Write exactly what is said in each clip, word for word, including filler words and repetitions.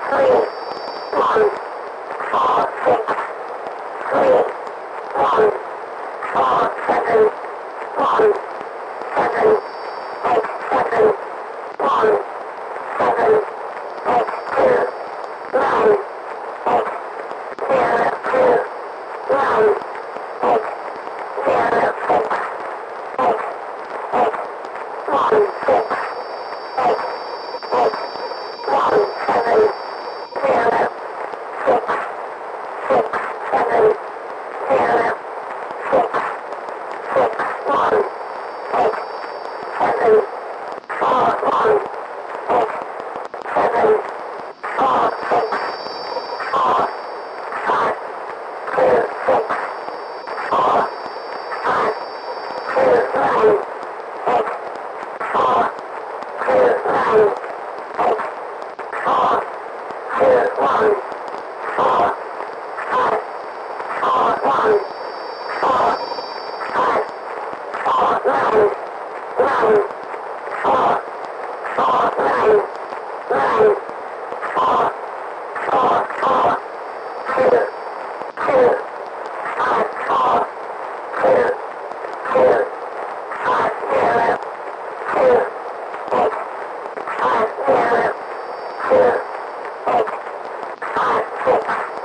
three, one, four, six, three, one, four, seven, one, seven, eight, seven, one, seven, eight, two, nine, eight, zero, two, nine, eight, zero, six, eight, eight, one, six, eight, eight, one, seven, zero, six, six, seven, zero, six, six, one, eight, seven, four, one, eight, seven, four, six, four, five, two, six, four, five, two, nine, eight, four, two, nine, eight, four, two, one, four, five, four, one, four, five, four, nine, nine, four, four, nine, nine, four, four, four, two, two, five, four, two, two, five, zero, two, eight, five, zero, two, eight, five, six,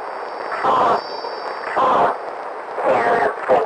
four, four, zero, six,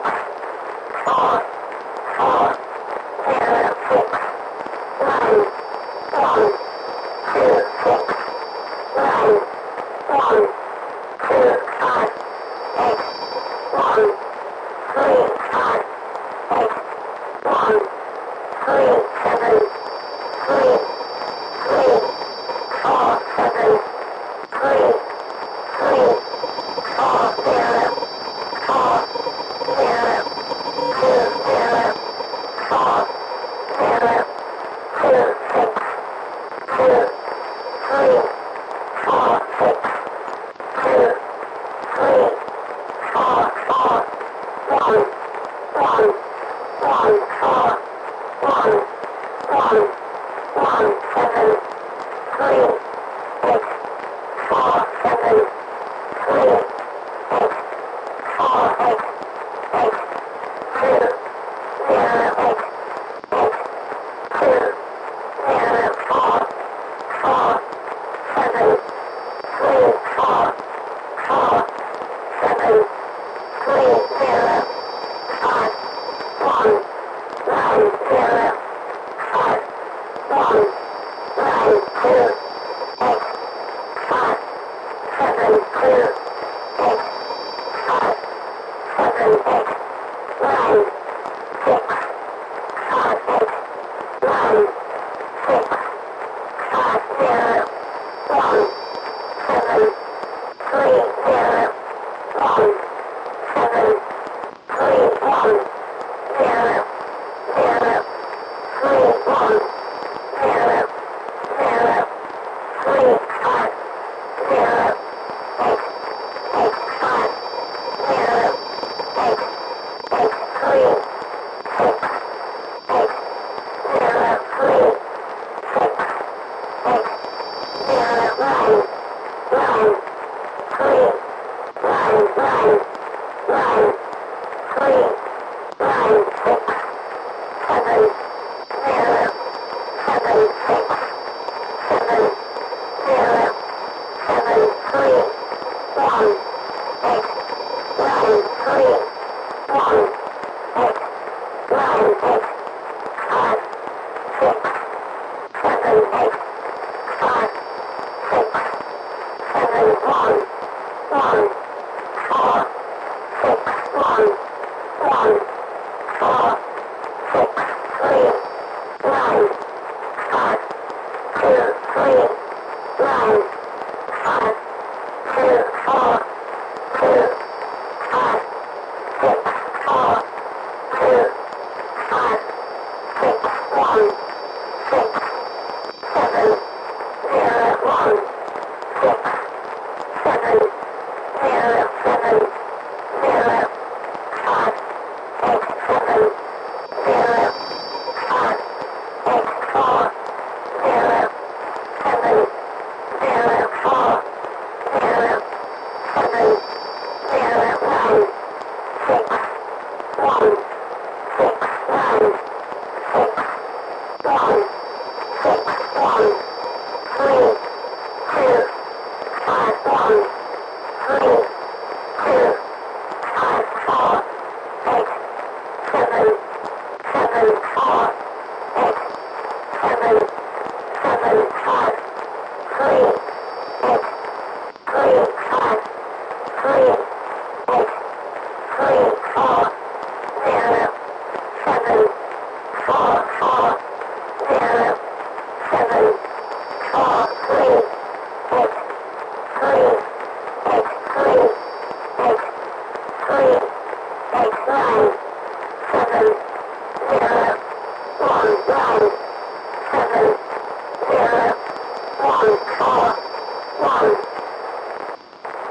four, four, zero, six, nine, one, two, six, nine, one, two, five, eight, one, three, five, eight, one, three, seven, three, three, four, seven, three, three, four, zero, four, zero, two, zero, four, zero, two, six, two, three, four, six, two, three, four, four, one, one, one, four, one, one, one, seven, three, eight, four, seven, three, eight, four, eight, eight, two, zero, eight, eight, two, zero, four, four, seven, three, four, four, seven, three, zero, five, one, nine, zero, five, one, nine, two, eight, five, seven, two, eight, five, seven, eight, nine, six, five, eight, nine, six, five, zero, one.